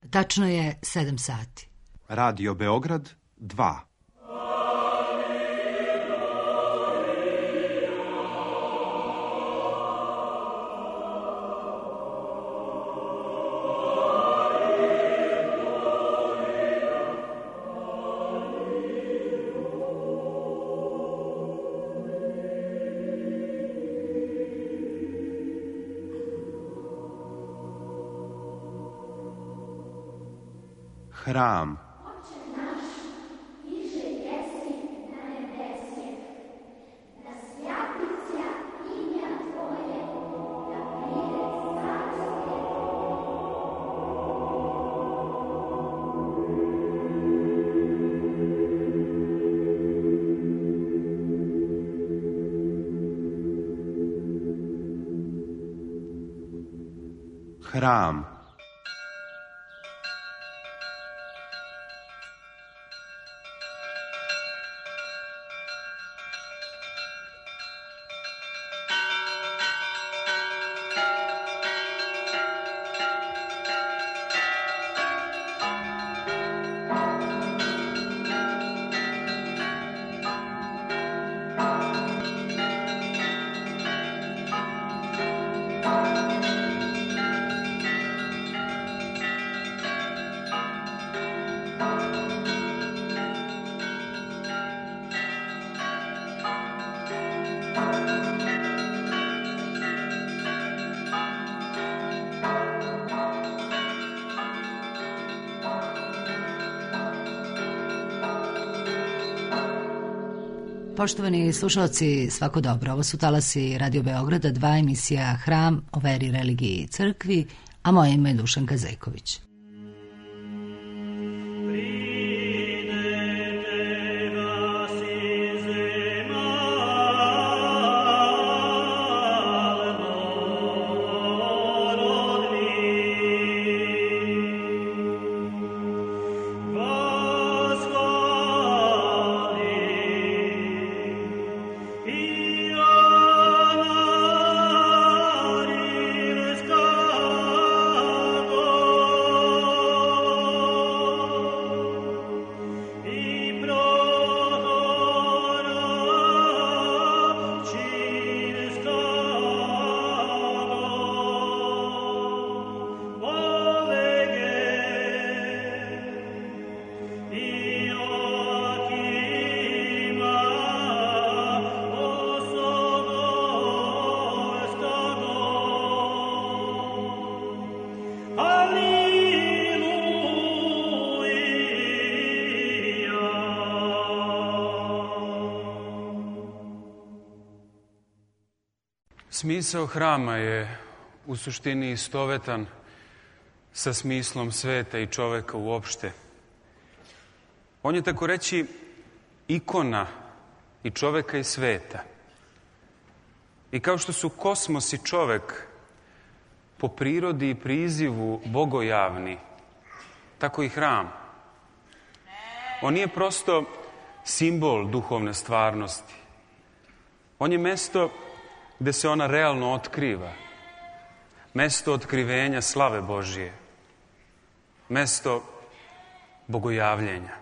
Tačno je 7 sati. Radio Beograd 2. Hram. Hram. Poštovani slušalci, svako dobro. Ovo su talasi Radio Beograda 2, emisija Hram o veri, religiji i crkvi, a moje ime je Dušanka Zejković. Smisao hrama je u suštini istovetan sa smislom sveta i čoveka uopšte. On je tako reći ikona i čoveka i sveta. I kao što su kosmos i čovek po prirodi i prizivu bogojavni, tako i hram. On nije prosto simbol duhovne stvarnosti. On je mesto gde se ona realno otkriva. Mesto otkrivenja slave Božije. Mesto bogojavljenja.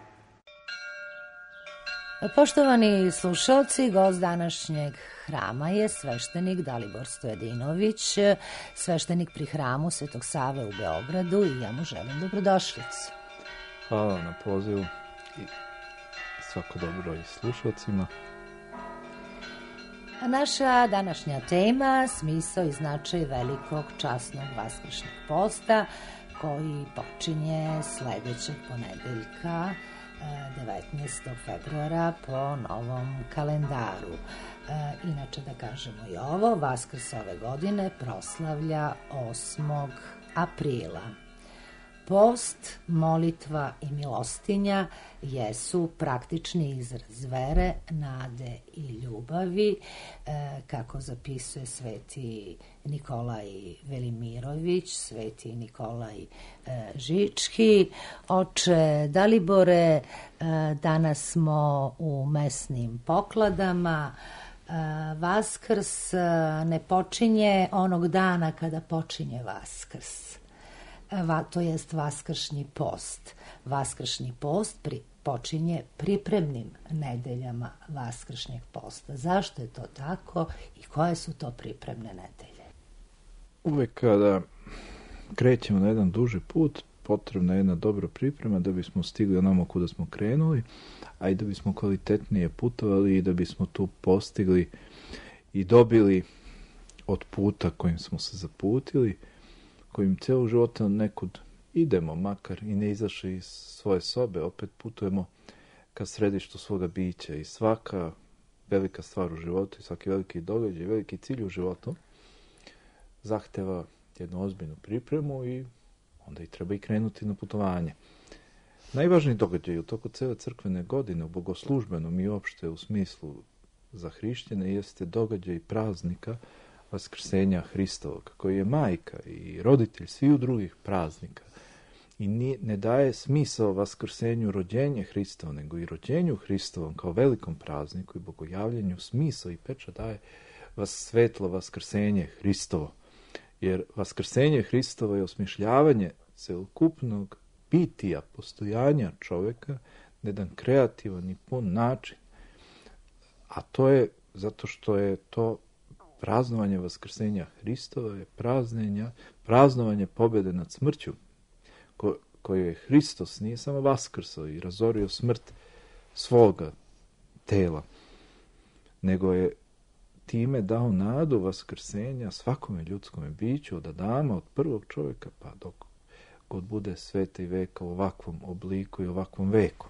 Poštovani slušalci, gost današnjeg hrama je sveštenik Dalibor Stojadinović, sveštenik pri hramu Svetog Save u Beogradu, i ja mu želim dobrodošlicu. Hvala na pozivu i svako dobro i slušalcima. Naša današnja tema, smisao i značaj velikog časnog vaskršnjeg posta, koji počinje sledećeg ponedeljka, 19. februara po novom kalendaru. Inače, da kažemo i ovo, Vaskrs ove godine proslavlja 8. aprila. Post, molitva i milostinja jesu praktični izraz vere, nade i ljubavi, kako zapisuje sveti Nikolaj Velimirović, sveti Nikolaj Žički. Oče Dalibore, danas smo u mesnim pokladama. Vaskrs ne počinje onog dana kada počinje Vaskrs. to jest vaskršnji post. Vaskršnji post počinje pripremnim nedeljama vaskršnjeg posta. Zašto je to tako i koje su to pripremne nedelje? Uvek kada krećemo na jedan duži put, potrebna je jedna dobra priprema da bismo stigli onamo kuda smo krenuli, a i da bismo kvalitetnije putovali i da bismo tu postigli i dobili od puta kojim smo se zaputili, kojim cijelo života nekud idemo, makar i ne izašli iz svoje sobe, opet putujemo ka središtu svoga bića i svaka velika stvar u životu i svaki veliki događaj, veliki cilj u životu zahteva jednu ozbiljnu pripremu i onda i treba i krenuti na putovanje. Najvažniji događaj u toku cele crkvene godine u bogoslužbenom i uopšte u smislu za hrišćane jeste događaj praznika Vaskrsenja Hristovog, koji je majka i roditelj svih drugih praznika i ne daje smisao vaskrsenju rođenja Hristova, nego i rođenju Hristovom kao velikom prazniku i bogojavljenju smisao i pečat daje svetlo vaskrsenje Hristovo. Jer vaskrsenje Hristovo je osmišljavanje celokupnog bitija, postojanja čoveka na jedan kreativan i pun način. A to je zato što je to praznovanje vaskrsenja Hristova je praznovanje pobjede nad smrću, koju je Hristos nije samo vaskrsao i razorio smrt svoga tela, nego je time dao nadu vaskrsenja svakome ljudskome biću od Adama, od prvog čovjeka pa dok god bude sveta i veka u ovakvom obliku i ovakvom veku.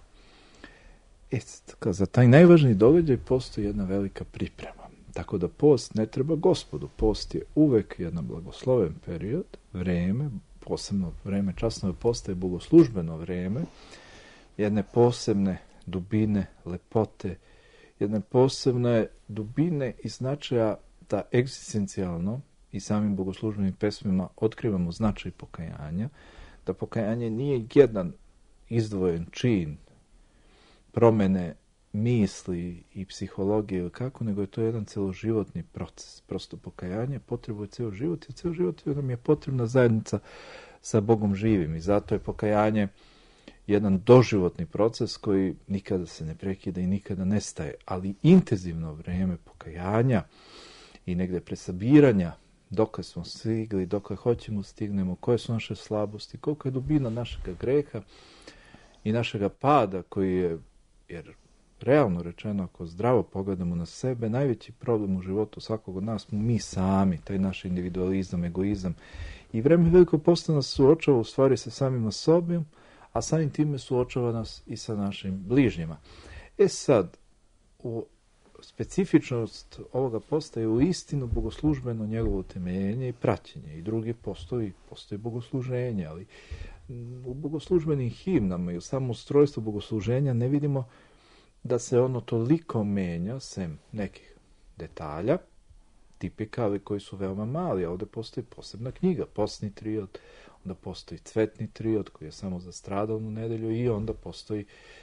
Za taj najvažniji događaj postoji jedna velika priprema. Tako da post ne treba Gospodu. Post je uvek jedan blagosloven period, vreme, posebno vreme časnog posta je bogoslužbeno vreme, jedne posebne dubine, lepote, jedne posebne dubine i značaja da egzistencijalno i samim bogoslužbenim pesmima otkrivamo značaj pokajanja, da pokajanje nije jedan izdvojen čin promene misli i psihologije ili kako, nego je to jedan celoživotni proces. Prosto pokajanje potrebuje ceo život i ceo život nam je potrebna zajednica sa Bogom živim i zato je pokajanje jedan doživotni proces koji nikada se ne prekida i nikada nestaje, ali intenzivno vreme pokajanja i negde presabiranja dokle smo stigli, dokle hoćemo stignemo, koje su naše slabosti, koliko je dubina našega greha i našega pada koji je, jer realno rečeno, ako zdravo pogledamo na sebe, najveći problem u životu svakog od nas smo mi sami, taj naš individualizam, egoizam. I vreme velikog posta nas suočava u stvari sa samima sobom, a samim time suočava nas i sa našim bližnjima. Sad, specifičnost ovoga posta je u istinu bogoslužbeno njegovo utemeljenje i praćenje. I drugi postoji bogosluženje, ali u bogoslužbenim himnama i u samom ustrojstvu bogosluženja ne vidimo da se ono toliko menja, sem nekih detalja, tipika, ali koji su veoma mali. Ovdje postoji posebna knjiga, postni triod, onda postoji cvetni triod koji je samo za stradalnu nedelju i onda postoji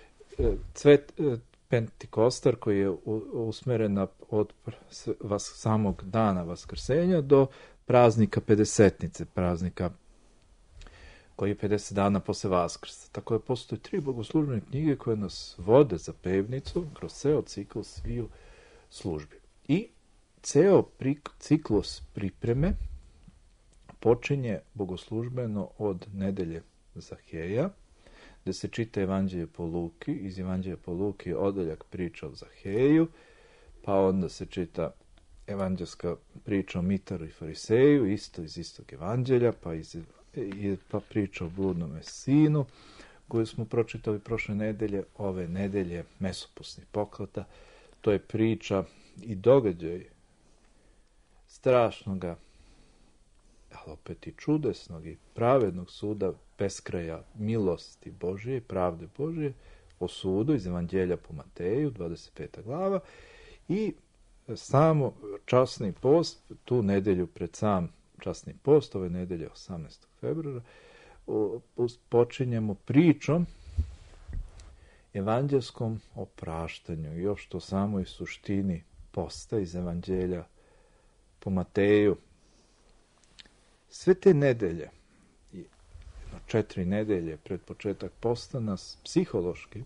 Pentikostar koji je usmeren od samog dana Vaskrsenja do praznika Pedesetnice, praznika koji je 50 dana posle Vaskrsa. Tako da postoje 3 bogoslužbene knjige koje nas vode za pevnicu kroz ceo cikl sviju službi. I ceo ciklus pripreme počinje bogoslužbeno od nedelje Zaheja, gde se čita Evanđelje po Luki, iz Evanđelja po Luki odeljak priča o Zaheju, pa onda se čita evanđelska priča o Mitaru i Fariseju, isto iz istog evanđelja, pa priča o bludnom sinu, koju smo pročitali prošle nedelje, ove nedelje mesopusnih poklata. To je priča i događaj strašnoga, ali opet i čudesnog i pravednog suda beskraja milosti Božije, pravde Božije, o sudu iz Evanđelja po Mateju, 25. glava, i samo časni post, tu nedelju pred sam časni post, ove nedelje 18. februara, počinjemo pričom evanđelskom opraštanju i uopšte o samoj suštini posta iz Evanđelja po Mateju. Sve te nedelje 4 nedelje pred početak posta nas psihološki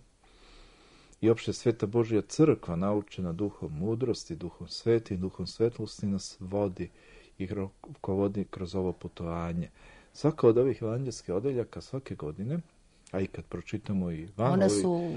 i opšte Sveta Božja crkva, naučena duhom mudrosti, duhom sveti, duhom svetlosti, nas vodi i rukovodi kroz ovo putovanje. Svaka od ovih evanđelskih odeljaka svake godine, a i kad pročitamo i van one su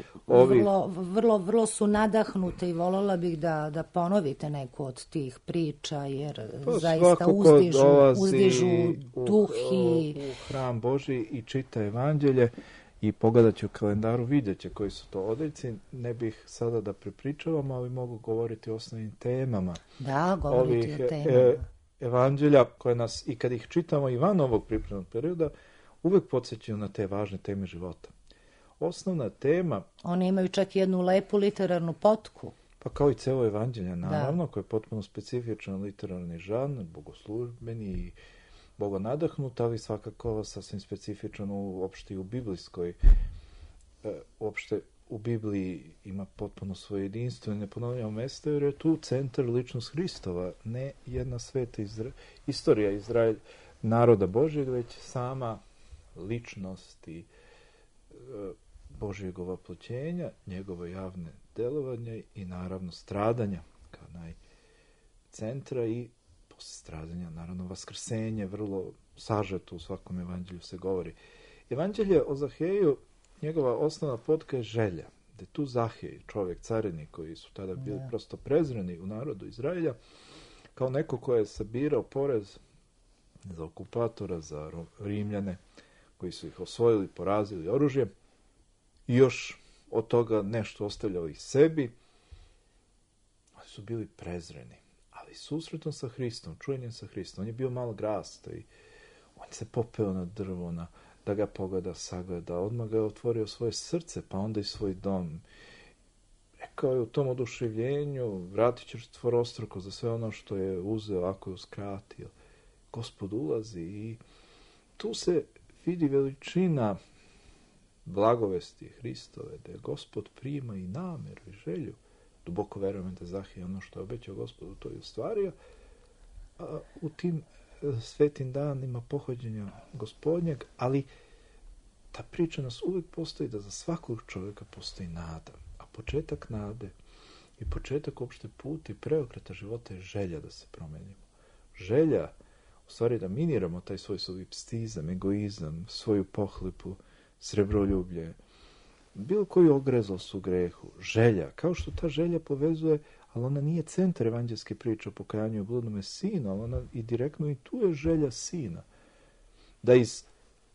vrlo su nadahnute i voljela bih da ponovite neku od tih priča, jer zaista uzdižu duh u hram Božji i čita evanđelje i pogledat ću u kalendaru, vidjet će koji su to odeljci. Ne bih sada da prepričavam, ali mogu govoriti o osnovnim temama. Da, govoriti o temama. Evanđelja koje nas, i kad ih čitamo i van ovog pripremnog perioda, uvek podsjećaju na te važne teme života. Osnovna tema... Oni imaju čak jednu lepu literarnu potku. Pa kao i celo evanđelje, naravno, koje je potpuno specifičan literarni žanr, bogoslužbeni i bogonadahnut, ali svakako sasvim specifičan uopšte i u biblijskoj. Uopšte u Bibliji ima potpuno svoje jedinstvo i neponovljeno mesto, jer je tu centar ličnost Hristova, ne jedna sveta istorija Izraelja, naroda Božjeg, već sama ličnost i Božjeg ovaploćenja, njegovo javne delovanje i naravno stradanja kao najcentra i posle stradanja naravno vaskrsenje, vrlo sažeto u svakom evanđelju se govori. Evanđelje o Zaheju, njegova osnovna potka je želja, da je tu Zahej, čovjek, carinik koji su tada bili prosto prezreni u narodu Izraelja, kao neko ko je sabirao porez za okupatora, za Rimljane, koji su ih osvojili, porazili oružjem i još od toga nešto ostavljao i sebi. Oni su bili prezreni, ali susretom sa Hristom, čujenjem sa Hristom, on je bio malo grasta i on se popeo na drvo, da ga pogleda, sagleda, odmah ga je otvorio svoje srce, pa onda i svoj dom. Rekao je u tom oduševljenju, vratit ćeš četvorostruko za sve ono što je uzeo, ako je uskratio. Gospod ulazi i tu se vidi veličina blagovesti Hristove, da je Gospod prima i nameru i želju. Duboko verujem da Zahej ono što je obećao Gospodu, to je ostvario. A u tim svetim danima pohođenja Gospodnjeg, ali ta priča nas uvijek postoji da za svakog čovjeka postoji nada. A početak nade i početak opšte puta i preokreta života je želja da se promenimo. Želja, u stvari da miniramo taj svoj solipstizam, egoizam, svoju pohlepu, srebroljublje, bilo koju ogrezost u grehu, želja, kao što ta želja povezuje, ali ona nije centar evanđelske priče o pokajanju i bludnome sinu, ali ona i direktno i tu je želja sina. Da iz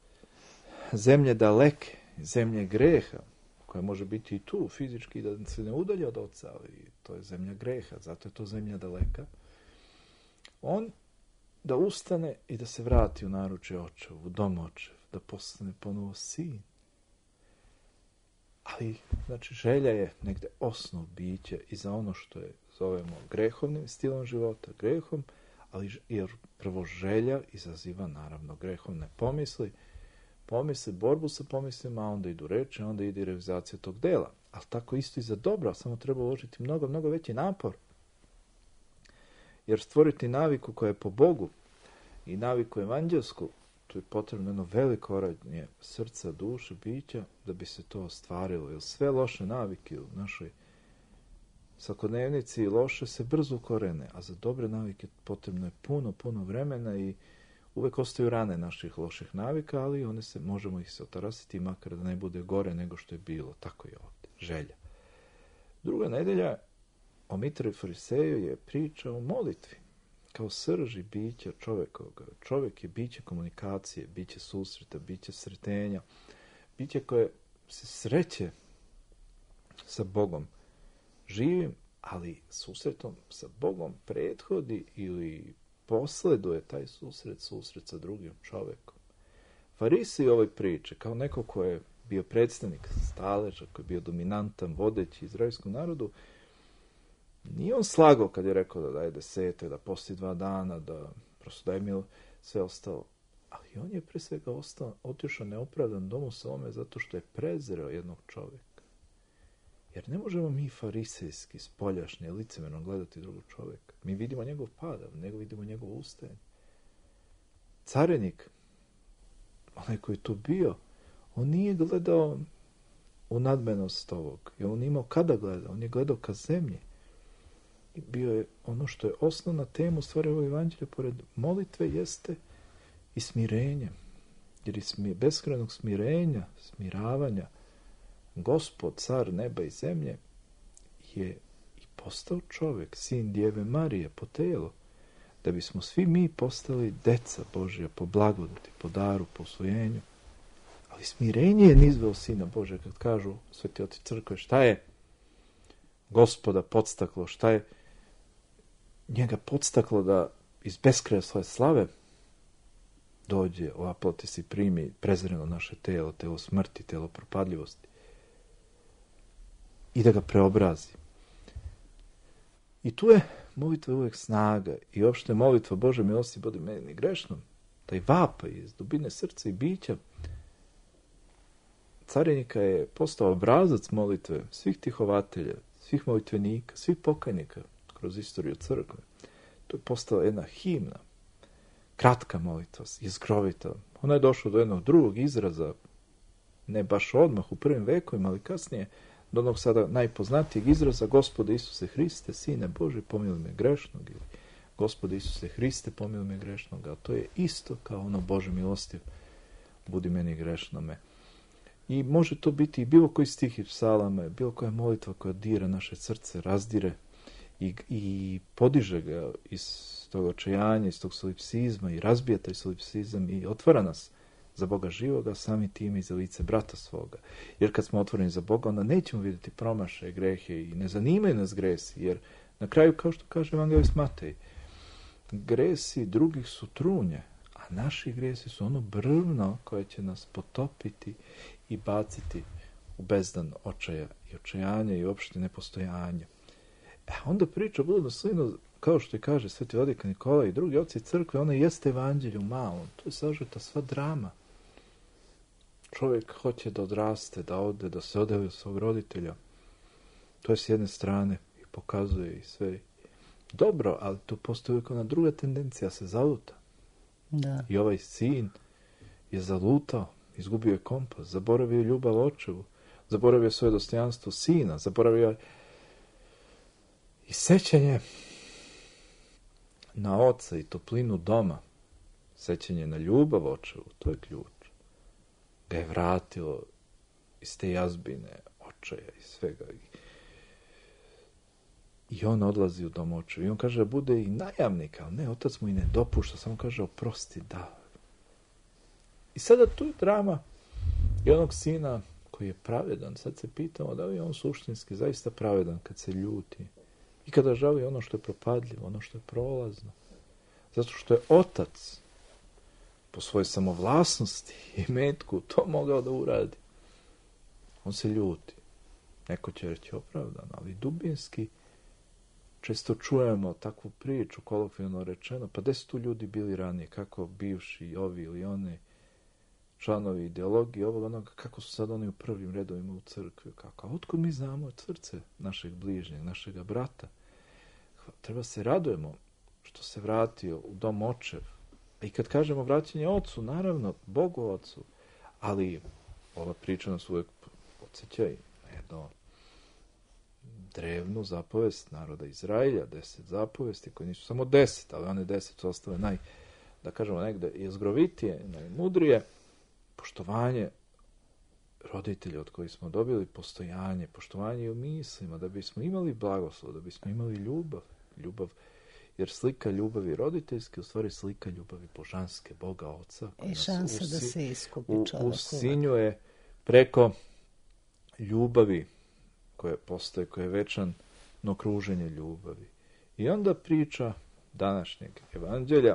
zemlje daleke, zemlje greha, koja može biti i tu fizički, da se ne udalja od oca, ali to je zemlja greha, zato je to zemlja daleka, on da ustane i da se vrati u naručje očev, u dom očev, da postane ponovo sin. Ali, znači, želja je negde osnov bića i za ono što je zovemo grehovnim stilom života, grehom, ali jer prvo želja izaziva naravno grehovne pomisli, borbu sa pomislima, a onda idu reči, a onda ide realizacija tog dela. Ali tako isto i za dobro, samo treba uložiti mnogo, mnogo veći napor. Jer stvoriti naviku koja je po Bogu i naviku evanđelsku, tu je potrebno jedno veliko oranje srca, duše, bića, da bi se to ostvarilo. Jer sve loše navike u našoj svakodnevnici loše se brzo ukorene, a za dobre navike potrebno je puno vremena i uvek ostaju rane naših loših navika, ali možemo ih se otarasiti, makar da ne bude gore nego što je bilo. Tako je ovdje. Želja. Druga nedelja o Mitri Fariseju je priča o molitvi, kao srži bića čovekoga. Čovjek je biće komunikacije, biće susreta, biće sretenja, biće koje se sreće sa Bogom živim, ali susretom sa Bogom prethodi ili posleduje taj susret sa drugim čovjekom. Farisej u ovoj priči, kao neko ko je bio predstavnik staleža, koji je bio dominantan, vodeći izraelskom narodu, nije on slagao kad je rekao da daje desete, da posti 2 dana, da prosto daje mi sve ostalo. Ali on je pre svega otišao neopravdan domu svome zato što je prezirao jednog čovjeka. Jer ne možemo mi farisejski, spoljašnje, licemerno gledati drugog čovjeka. Mi vidimo njegov pad, nego vidimo njegov ustajanje. Carenik, onaj koji je tu bio, on nije gledao u nadmenost ovog. I on imao kada gleda, on je gledao ka zemlji. I bio je ono što je osnovna tema u stvari ovog evanđelja, pored molitve, jeste i smirenje. Jer iz beskrajnog smirenja, smiravanja, Gospod, car neba i zemlje, je i postao čovjek, sin Djeve Marije po telu, da bismo svi mi postali deca Božja po blagodati, po daru, po usvojenju. Ali smirenje je nizveo Sina Božja, kad kažu sveti oci crkve, šta je Gospoda podstaklo, šta je njega podstaklo da iz beskraja svoje slave dođe, oplati se i primi prezreno naše telo, telo smrti, telo propadljivosti i da ga preobrazi. I tu je molitva uvijek snaga i opšte molitva Bože milosti budi meni grešnom, taj vapaj iz dubine srca i bića carinika je postao obrazac molitve svih tihovatelja, svih molitvenika, svih pokajnika kroz istoriju crkve. To je postala jedna himna, kratka molitva, jezgrovita. Ona je došla do jednog drugog izraza, ne baš odmah u prvim vekovima, ali kasnije do onog sada najpoznatijeg izraza Gospode Isuse Hriste, Sine Bože, pomiluj me grešnog, ili Gospode Isuse Hriste, pomiluj me grešnog, a to je isto kao ono Bože milostiv, budi meni grešnome. I može to biti i bilo koji stih iz psalama, bilo koja molitva koja dira naše srce, razdire i podiže ga iz tog očajanja, iz tog solipsizma i razbija taj solipsizam i otvara nas za Boga živoga, sami tim i za lice brata svoga. Jer kad smo otvoreni za Boga, onda nećemo vidjeti promašaje, grehe i ne zanimaju nas gresi, jer na kraju, kao što kaže evangelist Matej, gresi drugih su trunje, a naši gresi su ono brvno koje će nas potopiti i baciti u bezdan očaja i očajanja i uopšte nepostojanja. Onda priča Bludno slino, kao što i kaže sveti vladika Nikola i drugi oci crkve, ona jeste evanđelje u malom. To je sažeta sva drama. Čovjek hoće da odraste, da ode, da se odeli od svog roditelja. To je s jedne strane i pokazuje i sve dobro, ali tu postoji uvijek ona druga tendencija, se zaluta. Da. I ovaj sin je zalutao, izgubio je kompas, zaboravio ljubav očevu, zaboravio svoje dostojanstvo sina, zaboravio i sećanje na oca i toplinu doma, sećanje na ljubav očevu, to je ključ. Ga je vratilo iz te jazbine očaja i svega. I on odlazi u dom očevu. I on kaže da bude i najamnik, ali ne, otac mu i ne dopušta, samo kaže oprosti, da. I sada tu je drama i onog sina koji je pravedan. Sad se pitamo da li je on suštinski zaista pravedan kad se ljuti. I kada žali ono što je propadljivo, ono što je prolazno. Zato što je otac po svojoj samovlasnosti i metku to mogao da uradi. On se ljuti. Neko će reći opravdano, ali dubinski često čujemo takvu priču, kolokvijalno rečeno, pa gde su tu ljudi bili ranije, kako bivši ovi ili oni članovi ideologije, ovog onoga, kako su sad oni u prvim redovima u crkvi, kako. A otkud mi znamo od srce našeg bližnjeg, našega brata? Treba se radujemo što se vratio u dom očev. I kad kažemo vraćanje ocu, naravno, Bogu ocu, ali ova priča nas uvijek podsjeća i na jedno drevnu zapovest naroda Izraelja, 10 zapovesti, koje nisu samo 10, ali one 10 su ostale da kažemo negde jezgrovitije, najmudrije, poštovanje roditelja od kojih smo dobili postojanje, poštovanje u mislima, da bismo imali blagoslov, da bismo imali ljubav, jer slika ljubavi roditeljske, u stvari slika ljubavi božanske, Boga Oca. I šansa da se iskupi čovjek. Usinjuje preko ljubavi koje postoje, koje je večano okruženje ljubavi. I onda priča današnjeg evanđelja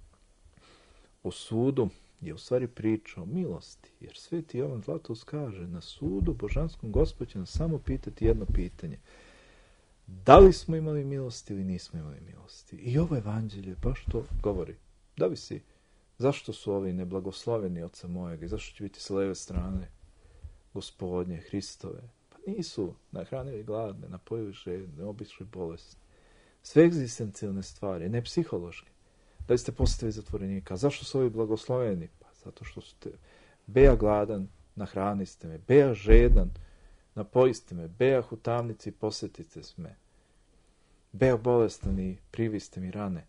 o sudu je u stvari priča o milosti, jer sveti Jovan Zlatoust kaže, na sudu božanskom Gospod će nas samo pitati jedno pitanje. Da li smo imali milosti ili nismo imali milosti? I ovo evanđelje baš to govori. Da li si, zašto su ovi neblagosloveni oca mojega i zašto će biti s leve strane Gospodnje, Hristove? Pa nisu nahranili gladne, napojili žedne, obišli bolesne. Sve egzistencijalne stvari, ne psihološke. Da li ste postavili zatvorenika? Zašto su ovi blagosloveni? Pa zato što ste beja gladan, nahraniste me, beja žedan, napojiste me, bejah u tamnici, posjetite me, beja bolestan i priviste mi rane.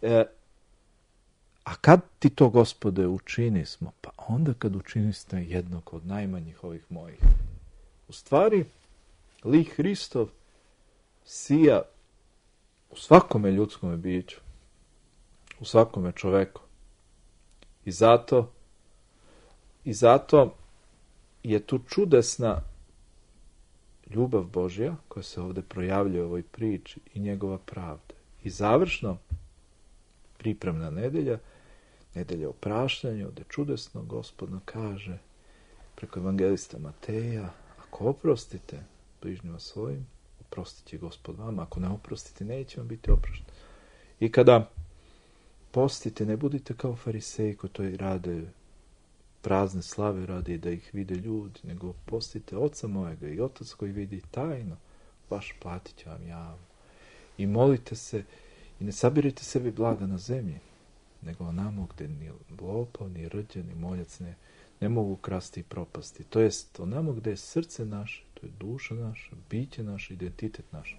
A kad ti to, Gospode, učinismo? Pa onda kad učiniste jednog od najmanjih ovih mojih. U stvari, lik Hristov sija u svakome ljudskome biću, u svakome čoveku. I zato je tu čudesna ljubav Božja koja se ovdje projavljuje u ovoj priči i njegova pravda. I završno, pripremna nedelja, nedelja opraštanja, gdje čudesno Gospod kaže preko evangelista Mateja, ako oprostite bližnjima svojim, oprostit će Gospod vama. Ako ne oprostite, neće vam biti oprošten. I kada postite, ne budite kao fariseji koji to rade, prazne slave radi da ih vide ljudi, nego postite Oca mojega i Otac koji vidi tajno, baš platit će vam javno. I molite se i ne sabirite sebi blaga na zemlji, nego onamo gdje ni lopov, ni rđa, ni moljac ne mogu krasti i propasti. To jest onamo gdje je srce naše, to je duša naša, biće naše, identitet naš.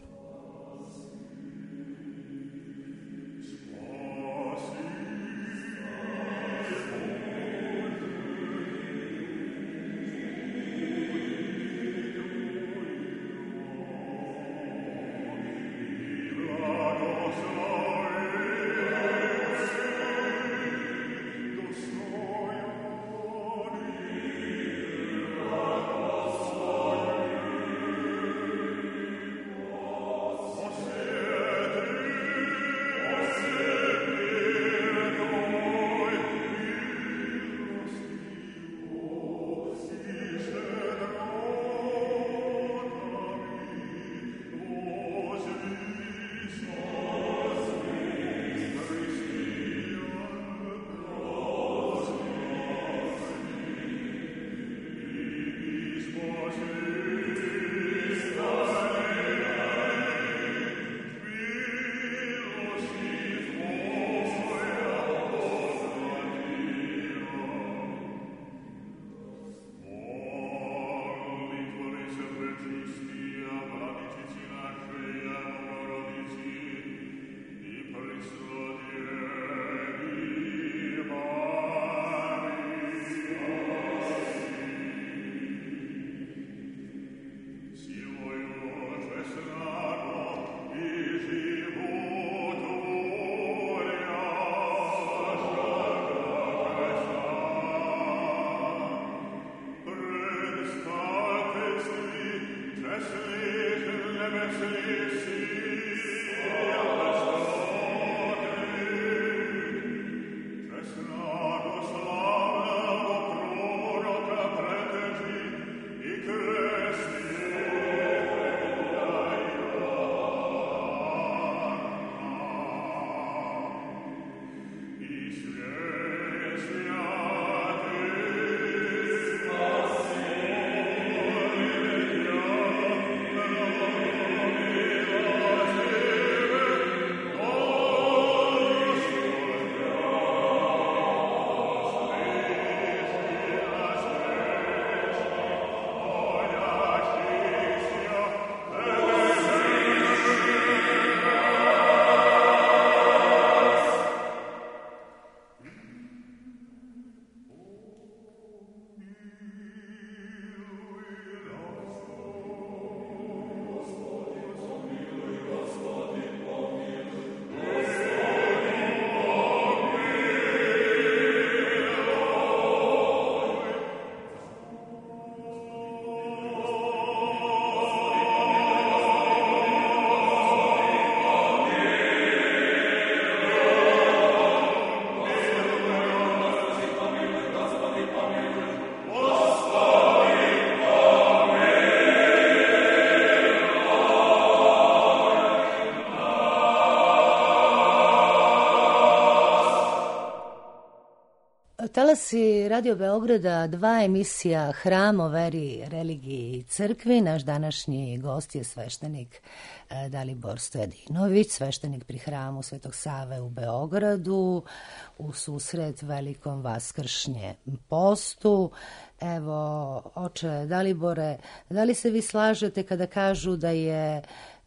slušalci Radio Beograda, 2 emisija Hram o veri, religiji i crkvi. Naš današnji gost je sveštenik Dalibor Stojadinović, sveštenik pri Hramu Svetog Save u Beogradu, u susret velikom vaskršnje postu. Evo, oče Dalibore, da li se vi slažete kada kažu da je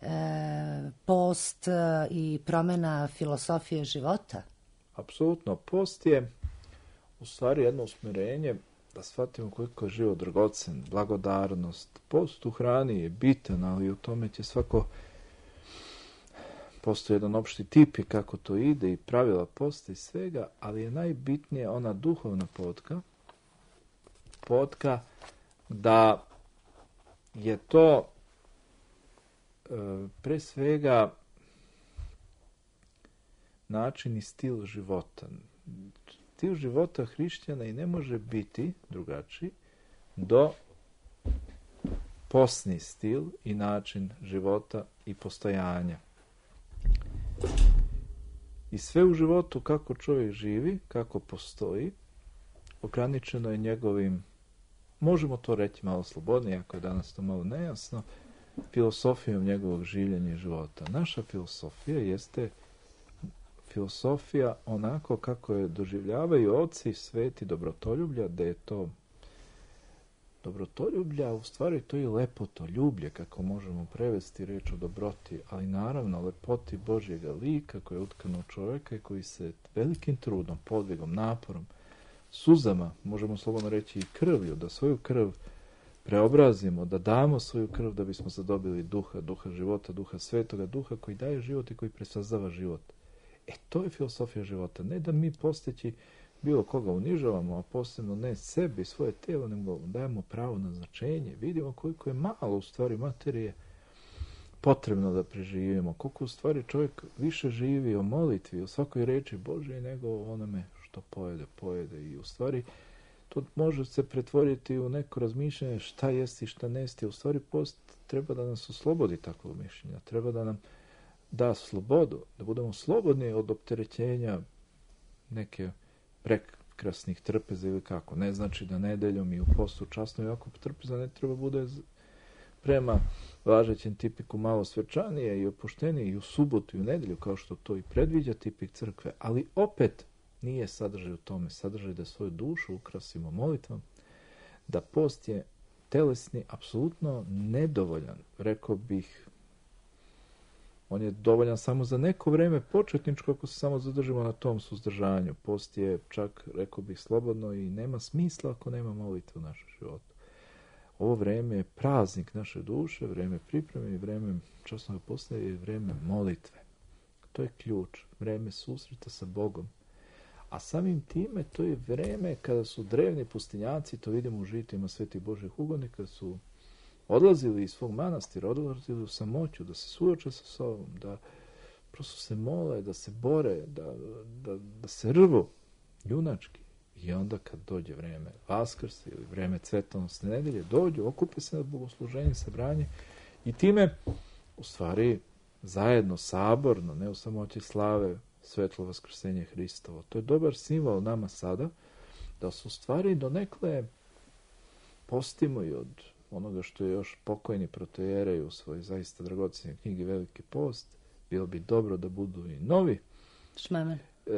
post i promjena filosofije života? Apsolutno, post je u stvari jedno usmjerenje da shvatimo koliko je život dragocen, blagodarnost. Post u hrani je bitan, ali u tome će svako, postoji jedan opšti tip i kako to ide i pravila posta i svega, ali je najbitnije ona duhovna potka da je to pre svega način i stil života. Stil života hrišćana i ne može biti drugačiji do postni stil i način života i postojanja. I sve u životu kako čovjek živi, kako postoji, ograničeno je njegovim, možemo to reći malo slobodnije, ako je danas to malo nejasno, filosofijom njegovog življenja i života. Naša filosofija jeste filosofija onako kako je doživljavaju oci sveti dobrotoljublja, da je to dobrotoljublja, u stvari to je lepotoljublje, kako možemo prevesti reč o dobroti, ali naravno lepoti Božjega lika koji je utkan u čovjeka i koji se velikim trudom, podvigom, naporom, suzama, možemo slobodno reći i krvlju, da svoju krv preobrazimo, da damo svoju krv da bismo zadobili duha života, duha svetoga, duha koji daje život i koji presazava život. To je filosofija života. Ne da mi posteći bilo koga unižavamo, a posebno ne sebi, svoje tijelo, nego dajemo pravo na značenje. Vidimo koliko je malo u stvari materije potrebno da preživimo. Koliko u stvari čovjek više živi o molitvi, o svakoj reči Božje nego o onome što pojede. I u stvari to može se pretvoriti u neko razmišljanje šta jesti i šta nesti. U stvari post treba da nas oslobodi takvog mišljenja. Treba da nam da slobodu, da budemo slobodni od opterećenja neke prekrasnih trpeza ili kako. Ne znači da nedeljom i u postu časno i ako trpeza ne treba bude prema važećem tipiku malo svečanije i opuštenije i u subotu i u nedelju, kao što to i predviđa tipik crkve, ali opet nije sadržaj u tome. Sadržaj da svoju dušu ukrasimo molitvom, da post je telesni, apsolutno nedovoljan. Rekao bih, on je dovoljan samo za neko vrijeme početničko ako se samo zadržimo na tom suzdržanju. Post je čak, rekao bih, slobodno i nema smisla ako nema molitve u našem životu. Ovo vrijeme je praznik naše duše, vrijeme pripreme i vrijeme časnog posta je vrijeme molitve. To je ključ, vrijeme susreta sa Bogom. A samim time to je vrijeme kada su drevni pustinjaci, to vidimo u žitima svetih Božjih ugodnika, su odlazili iz svog manastira, odlazili u samoću, da se suoče sa sobom, da prosto se mole, da se bore, da se rvu junački. I onda kad dođe vrijeme Vaskrsa ili vrijeme Cvetonosne nedelje, dođu, okupe se na bogosluženje, sabranje i time u stvari zajedno, saborno, ne u samoći slave, svetlo vaskrsenje Hristovo. To je dobar simbol nama sada, da su stvari donekle postimo i od onoga što je još pokojni protojerej u svojoj zaista dragocjenoj knjigi Veliki post. Bilo bi dobro da budu i novi. Šmemen.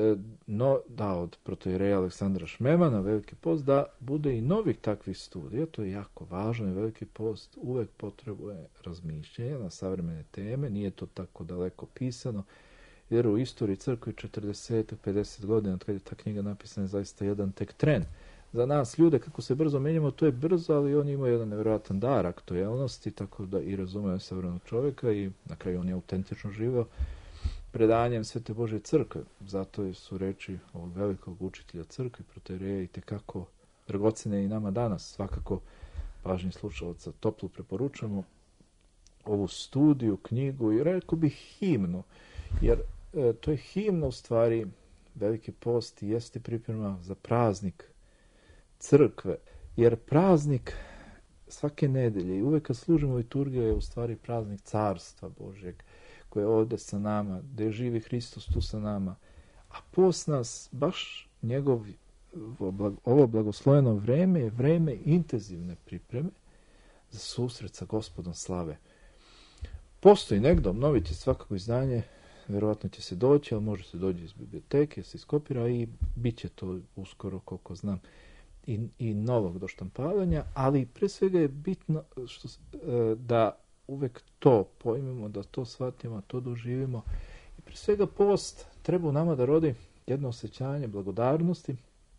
Od protojereja Aleksandra Šmemana, Veliki post, da bude i novih takvih studija. To je jako važno i Veliki post uvek potrebuje razmišljanja na savremene teme. Nije to tako daleko pisano, jer u istoriji crkve 40-50 godina od kada je ta knjiga napisana je zaista jedan tek tren. Za nas ljude, kako se brzo menjamo, to je brzo, ali on ima jedan nevjerojatan dar aktuelnosti, tako da i razumije savremenog čovjeka i na kraju on je autentično živio predanjem Svete Božje crkve. Zato su reči ovog velikog učitelja crkve, protojereja, i tekako dragocene i nama danas. Svakako, važni slušalaca, toplo preporučamo ovu studiju, knjigu i rekao bih himnu, jer to je himna u stvari. Veliki post jeste priprema za praznik crkve, jer praznik svake nedelje i uvek kad služimo liturgiju je u stvari praznik Carstva Božjeg koje je ovdje sa nama, gdje živi Hristos tu sa nama. A post nas, baš njegov ovo blagosloveno vreme je vreme intenzivne pripreme za susret sa Gospodom slave. Postoji negdje, obnovit će svakako izdanje, vjerovatno će se doći, ali može se doći iz biblioteke, se iskopira i bit će to uskoro, koliko znam, i novog doštampavanja, ali pre svega je bitno da uvek to pojmimo, da to shvatimo, to doživimo. I pre svega post treba u nama da rodi jedno osjećanje blagodarnosti,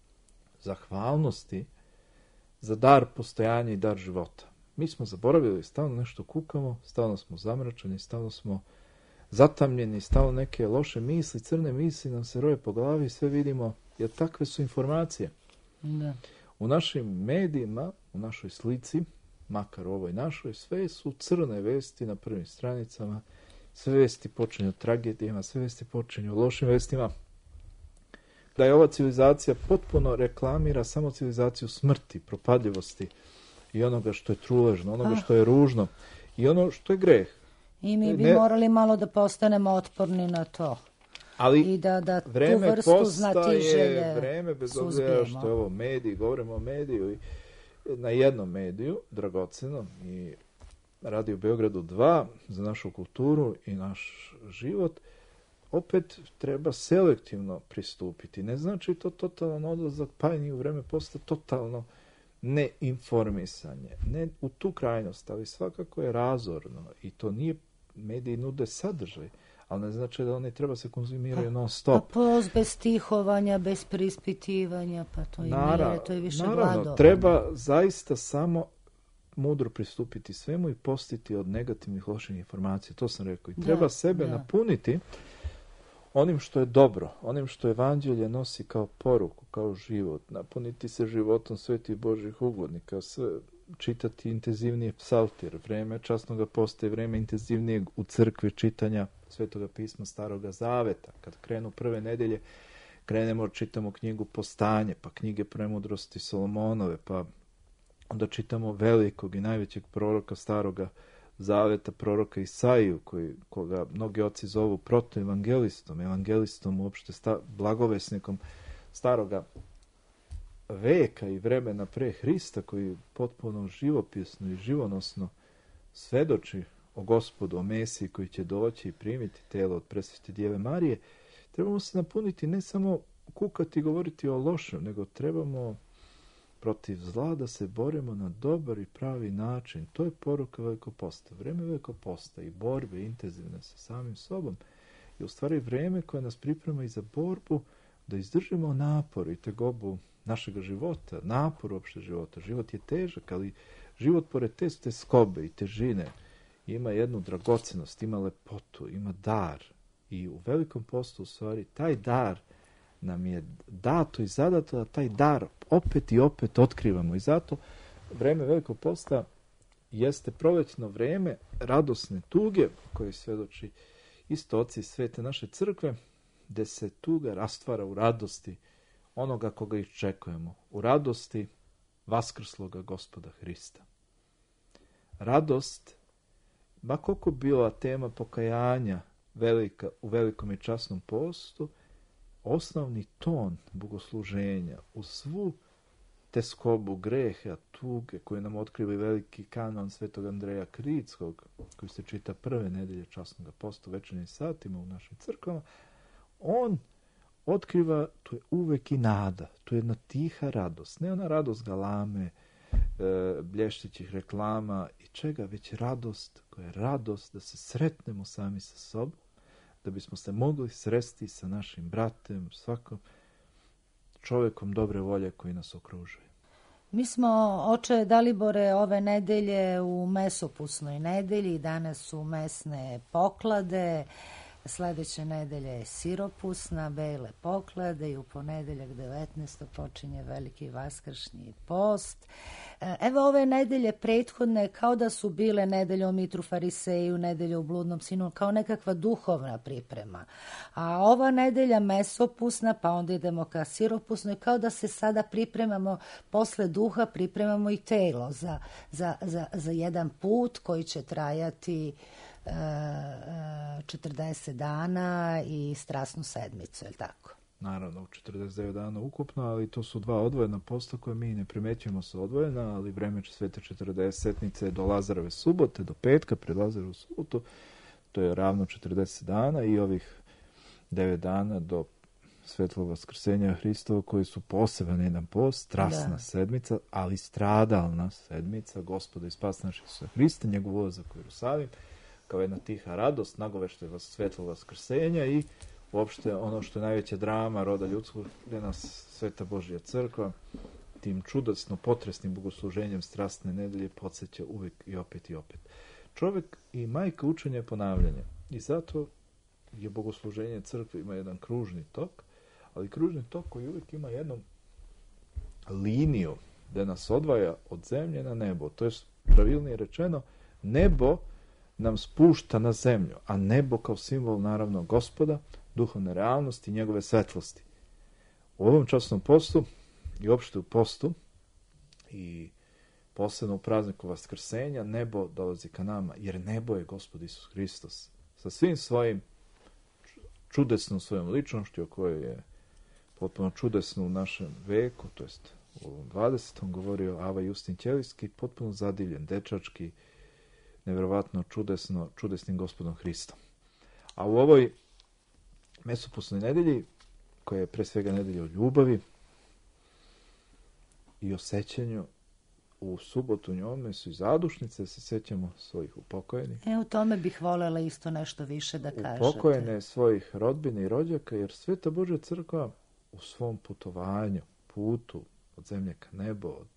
zahvalnosti za dar postojanja i dar života. Mi smo zaboravili, stalno nešto kukamo, stalno smo zamračeni, stalno smo zatamljeni, stalno neke loše misli, crne misli nam se roje po glavi, sve vidimo, jer takve su informacije. Da. U našim medijima, u našoj slici, makar ovoj našoj, sve su crne vesti na prvim stranicama, sve vesti počinju tragedijama, sve vesti počinju lošim vestima. Da je ova civilizacija potpuno reklamira samo civilizaciju smrti, propadljivosti i onoga što je truležno, onoga što je ružno i ono što je greh. I mi bi morali malo da postanemo otporni na to. Ali i da vreme tu vrstu postaje vreme, bez obzira što je ovo medij, govorimo o mediju i na jednom mediju, dragocenom, i Radio Beogradu 2 za našu kulturu i naš život, opet treba selektivno pristupiti. Ne znači to totalan odlazak, pa i u vreme posta totalno neinformisanje. Ne u tu krajnost, ali svakako je razorno i to nije, mediji nude sadržaj, ali ne znači da oni treba se konzumiraju non stop. Pa bez stihovanja, bez prispitivanja, pa to i nije, to je više gladovanje. Treba zaista samo mudro pristupiti svemu i postiti od negativnih, loših informacija. To sam rekao. I treba sebe napuniti onim što je dobro, onim što evanđelje nosi kao poruku, kao život. Napuniti se životom svetih Božjih ugodnika, čitati intenzivnije psaltir, vreme časnoga posta i vreme intenzivnijeg u crkvi čitanja Svetoga pisma Staroga Zaveta. Kad krenu prve nedelje, krenemo, čitamo knjigu Postanje, pa knjige Premudrosti Solomonove, pa onda čitamo velikog i najvećeg proroka Staroga Zaveta, proroka Isaiju, koga mnogi oci zovu protoevangelistom, uopšte blagovesnikom Staroga veka i vremena pre Hrista, koji potpuno živopisno i živonosno svedoči o Gospodu, o Mesiji koji će doći i primiti telo od presvete Djeve Marije. Trebamo se napuniti, ne samo kukati i govoriti o lošem, nego trebamo protiv zla da se borimo na dobar i pravi način. To je poruka Velikog posta. Vreme Velikog posta i borbe intenzivne sa samim sobom je u stvari vreme koje nas priprema i za borbu da izdržimo napor i tegobu našeg života, napor uopšte života. Život je težak, ali život pored te skobe i težine ima jednu dragocenost, ima lepotu, ima dar. I u Velikom postu u stvari taj dar nam je dato i zadato da taj dar opet i opet otkrivamo. I zato vreme Velikog posta jeste prolećno vreme radosne tuge koje svedoči isto oci svete naše crkve, gde se tuga rastvara u radosti onoga koga iščekujemo, u radosti vaskrsloga Gospoda Hrista. Radost, ma koliko bila tema pokajanja velika u Velikom i časnom postu, osnovni ton bogosluženja u svu teskobu greha, tuge koje nam otkriva i veliki kanon Svetog Andreja Kritskog, koji se čita prve nedelje časnog posta u večernjim satima u našim crkvama, on otkriva, to je uvek i nada, to je jedna tiha radost, ne ona radost galame, blještećih reklama i čega, već radost koja je radost da se sretnemo sami sa sobom, da bismo se mogli sresti sa našim bratem, svakom čovjekom dobre volje koji nas okružuje. Mi smo, oče Dalibore, ove nedelje u mesopusnoj nedelji, danas su mesne poklade, sledeće nedelje je siropusna, bele poklade i u ponedeljak 19. počinje veliki vaskršnji post. Evo ove nedelje prethodne kao da su bile nedelje o Mitru Fariseju, nedelje o bludnom sinu, kao nekakva duhovna priprema. A ova nedelja mesopusna, pa onda idemo ka siropusnoj, kao da se sada pripremamo, posle duha pripremamo i telo za jedan put koji će trajati 40 dana i strasnu sedmicu, je li tako? naravno u 49 dana ukupno, ali to su dva odvojena posta koje mi ne primećujemo su odvojena, ali vreme Svete 40-setnice do Lazarove subote, do petka pred Lazarovu subotu, to je ravno 40 dana i ovih 9 dana do svetlog vaskrsenja Hristova koji su poseban jedan post, strasna sedmica, ali stradalna sedmica Gospoda i spas našeg Isusa Hrista, njegov ulazak u Jerusalim, kao jedna tiha radost, nagovešte svetlog vaskrsenja i uopšte ono što je najveća drama roda ljudskog, gde nas Sveta Božja crkva tim čudesno potresnim bogosluženjem strasne nedelje podsjeća uvek i opet i opet. Čovek i majka učenja je ponavljanje i zato je bogosluženje crkve ima jedan kružni tok, ali kružni tok koji uvijek ima jednu liniju da nas odvaja od zemlje na nebo. To je pravilnije rečeno, nebo nam spušta na zemlju, a nebo kao simbol naravno Gospoda, duhovne realnosti i njegove svetlosti. U ovom časnom postu i uopšte u postu i posebno u prazniku Vaskrsenja nebo dolazi ka nama, jer nebo je Gospod Isus Hristos sa svim svojim čudesnom svojom ličnošću o kojoj je potpuno čudesno u našem veku, to jest u 20. govorio Ava Justin Ćelijski, potpuno zadivljen, dečački, nevjerovatno čudesnim Gospodom Hristom. A u ovoj mesopusnoj nedelji, koja je pre svega nedelja o ljubavi i o sećanju, u subotu njome su i zadušnice, se sećamo svojih upokojenih. U tome bih voljela isto nešto više da kažete. Upokojene svojih rodbina i rođaka, jer Sveta Božja crkva u svom putovanju, putu od zemlje ka nebo, od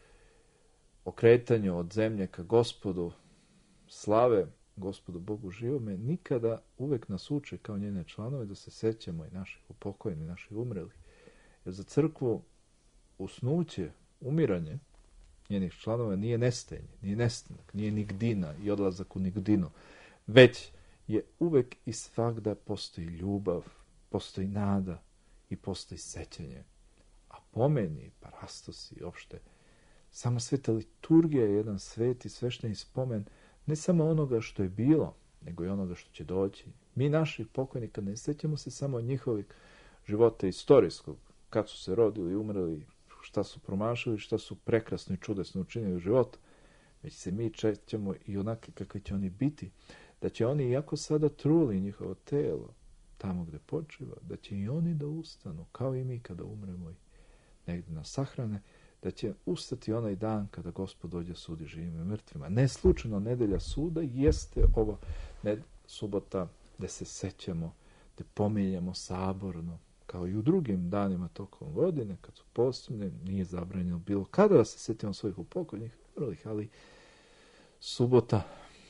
okretanju od zemlje ka Gospodu, slave Gospodu Bogu živome, nikada uvek nas uče kao njene članove da se sećamo i naših upokojenih, naših umrelih. Jer za crkvu usnuće, umiranje njenih članova nije nestajanje, nije nestanak, nije nigdina i odlazak u nigdinu, već je uvek i svagda postoji ljubav, postoji nada i postoji sećanje. A pomeni, parastosi i opšte, sama sveta liturgija je jedan sveti svešteni spomen ne samo onoga što je bilo, nego i onoga što će doći. Mi naših pokojnika ne sećamo se samo njihovih života istorijskog, kad su se rodili, umreli, šta su promašili, šta su prekrasno i čudesno učinili u životu, već se mi sećamo i onake kakve će oni biti, da će oni, iako sada truli njihovo telo, tamo gde počiva, da će i oni da ustanu, kao i mi kada umremo i negde nas sahrane, da će ustati onaj dan kada Gospod dođe sudi živima i mrtvima. Ne slučajno nedelja suda jeste ova subota gde se sećamo, gde pominjemo saborno, kao i u drugim danima tokom godine, kad su posebne, nije zabranjeno bilo kada da se setimo svojih upokojnih, ali subota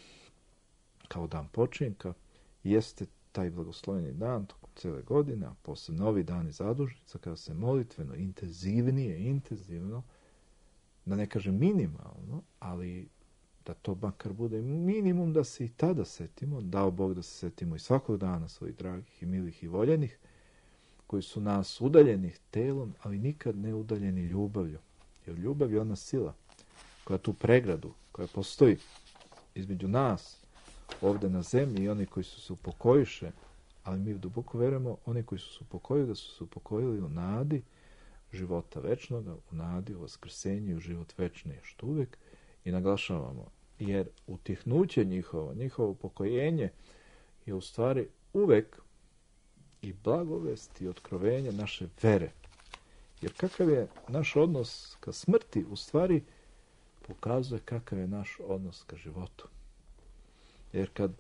kao dan počinka jeste taj blagosloveni dan tokom cele godine, a posebno novi dani zadužnica, kada se molitveno, intenzivno, da ne kažem minimalno, ali da to makar bude minimum da se i tada setimo, dao Bog da se setimo i svakog dana svojih dragih i milih i voljenih, koji su nas udaljenih telom, ali nikad ne udaljeni ljubavlju. Jer ljubav je ona sila koja tu pregradu, koja postoji između nas, ovde na zemlji i oni koji su se upokojiše, ali mi duboko verujemo, oni koji su se upokojili, da su se upokojili u nadi života večnoga, u nadi u vaskrsenju i u život večni, što uvek i naglašavamo. Jer utihnuće njihovo upokojenje je u stvari uvek i blagovest i otkrovenje naše vere. Jer kakav je naš odnos ka smrti, u stvari pokazuje kakav je naš odnos ka životu. Jer kad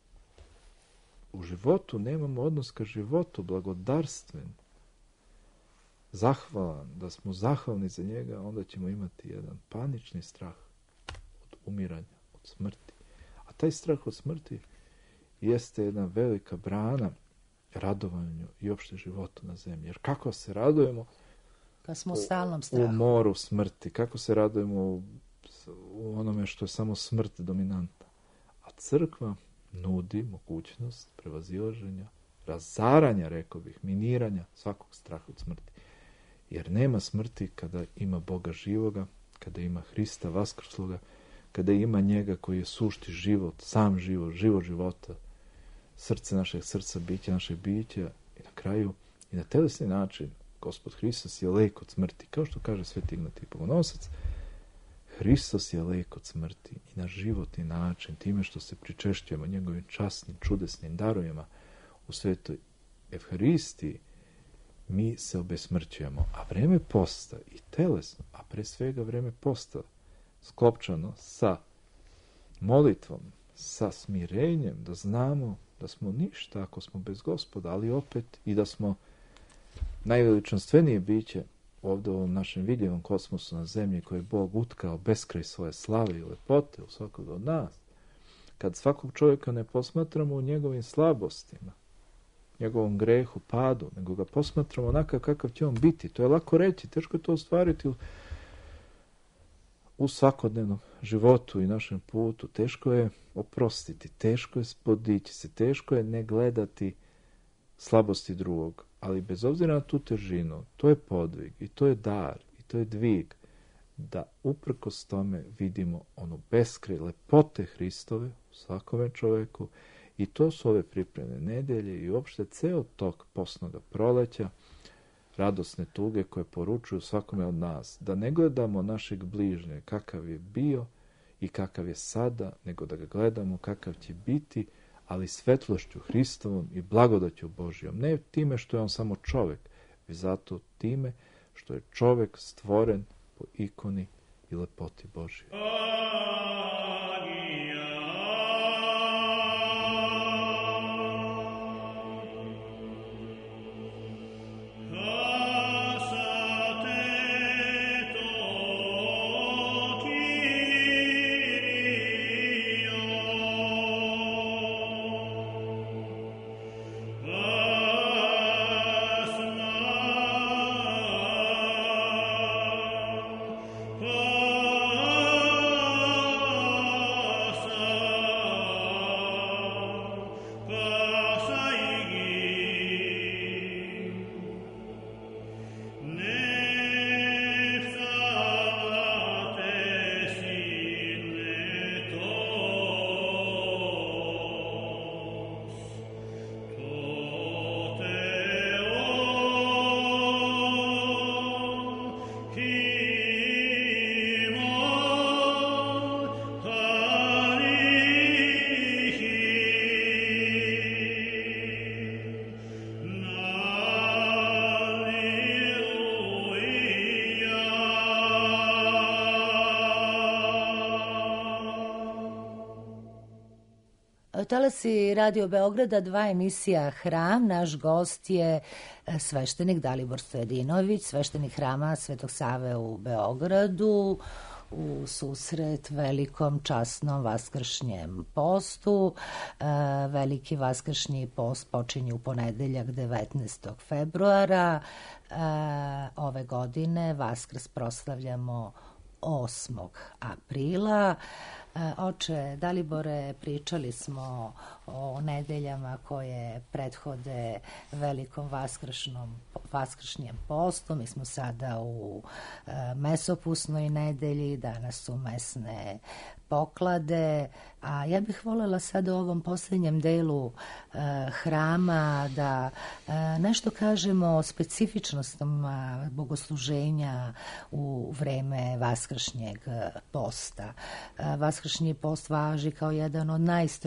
u životu nemamo odnos ka životu, blagodarstven, zahvalan, da smo zahvalni za njega, onda ćemo imati jedan panični strah od umiranja, od smrti. A taj strah od smrti jeste jedna velika brana radovanju i opšte životu na zemlji. Jer kako se radujemo kad smo u stalnom strahu, u moru smrti, kako se radujemo u onome što je samo smrt dominanta. A crkva nudi mogućnost prevazilaženja, razaranja, rekao bih, miniranja svakog straha od smrti. Jer nema smrti kada ima Boga živoga, kada ima Hrista vaskrsloga, kada ima njega koji je sušti život, sam život, život života, srce našeg srca, biće našeg bića i na kraju I na telesni način Gospod Hristos je lek od smrti. Kao što kaže Sveti Ignatij Bogorodice, Hristos je lek od smrti i na životni način, time što se pričešćujemo njegovim časnim, čudesnim darovima u svetoj Evharistiji, mi se obesmrćujemo. A vreme posta i telesno, a pre svega vreme posta, sklopčano sa molitvom, sa smirenjem, da znamo da smo ništa ako smo bez Gospoda, ali opet i da smo najveličanstvenije biće ovdje u ovom našem vidljivom kosmosu na zemlji koji je Bog utkao beskraj svoje slave i lepote u svakog od nas. Kad svakog čovjeka ne posmatramo u njegovim slabostima, njegovom grehu, padu, nego ga posmatramo onakav kakav će on biti. To je lako reći, teško je to ostvariti u svakodnevnom životu i našem putu. Teško je oprostiti, teško je podići se, teško je ne gledati slabosti drugog, ali bez obzira na tu težinu, to je podvig i to je dar i to je dvig, da uprkos tome vidimo onu beskraj lepote Hristove u svakome čovjeku. I to su ove pripremne nedelje i uopšte ceo tok postnoga proleća, radosne tuge koje poručuju svakome od nas, da ne gledamo našeg bližnjeg kakav je bio i kakav je sada, nego da ga gledamo kakav će biti, ali svetlošću Hristovom i blagodaću Božijom. Ne time što je on samo čovjek, već zato time što je čovjek stvoren po ikoni i lepoti Božijoj. Talasi Radio Beograda, 2 emisija Hram. Naš gost je sveštenik Dalibor Stojadinović, sveštenik Hrama Svetog Save u Beogradu, u susret velikom časnom vaskršnjem postu. Veliki vaskršnji post počinje u ponedeljak 19. februara. Ove godine Vaskrs proslavljamo 8. aprila. Oče Dalibore, pričali smo o nedeljama koje prethode velikom vaskršnjem postu. Mi smo sada u mesopusnoj nedelji, danas su mesne poklade, a ja bih voljela sada u ovom posljednjem delu Hrama da nešto kažemo o specifičnostima bogosluženja u vreme vaskršnjeg posta. Vaskršnji post važi kao jedan od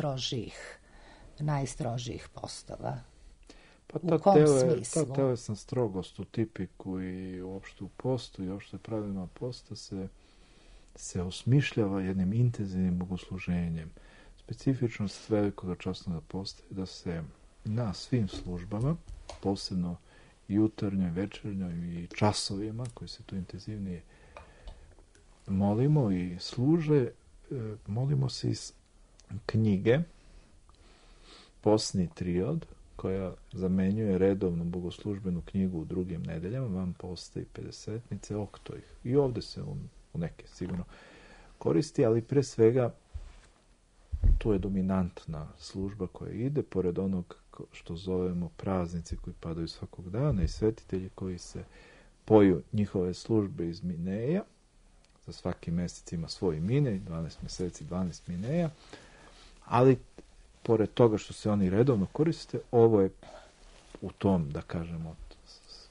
najstrožih postova. Pa u kom smislu? Ta telesna strogost u tipiku i uopšte u postu i uopšte pravilima posta se osmišljava jednim intenzivnim bogosluženjem. Specifičnost velikog časnog posta je da se na svim službama, posebno jutarnjoj, večernjoj i časovima koji se tu intenzivnije molimo i služe, molimo se iz knjige Postni triod, koja zamenjuje redovnu bogoslužbenu knjigu u drugim nedeljama, van posta i pedesetnice, oktojih. I ovdje se u neke sigurno koristi, ali pre svega tu je dominantna služba koja ide, pored onog što zovemo praznici koji padaju svakog dana i svetitelji koji se poju njihove službe iz Mineja. Za svaki mjesec ima svoj Minej, 12 mjeseci, 12 Mineja, ali pored toga što se oni redovno koriste, ovo je u tom, da kažemo,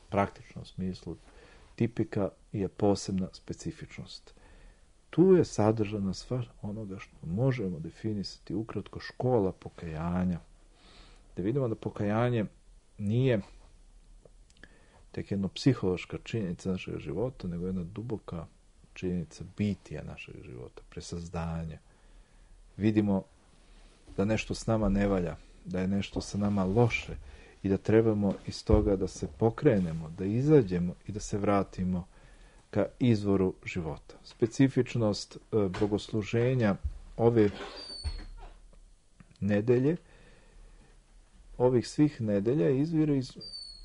praktičnom smislu, tipika je posebna specifičnost. Tu je sadržana sva onoga što možemo definisati ukratko škola pokajanja. Da vidimo da pokajanje nije tek jedna psihološka činjenica našeg života, nego jedna duboka činjenica bitija našeg života, presazdanja. Vidimo da nešto s nama ne valja, da je nešto sa nama loše i da trebamo iz toga da se pokrenemo, da izađemo i da se vratimo ka izvoru života. Specifičnost bogosluženja ove nedelje, ovih svih nedelja izvire iz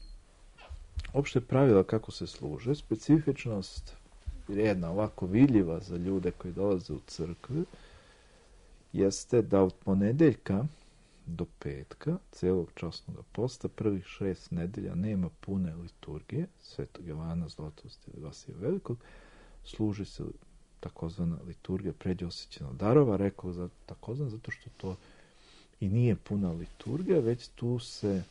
opšte pravila kako se služe. Specifičnost, jedna ovako vidljiva za ljude koji dolaze u crkvu, jeste da od ponedeljka do petka, celog časnog posta, prvih 6 nedelja nema pune liturgije, Svetog Jovana Zlatosti ili Vasilija Velikog, služi se takozvana liturgija predosjećena darova, rekao za takozvana zato što to i nije puna liturgija, već tu se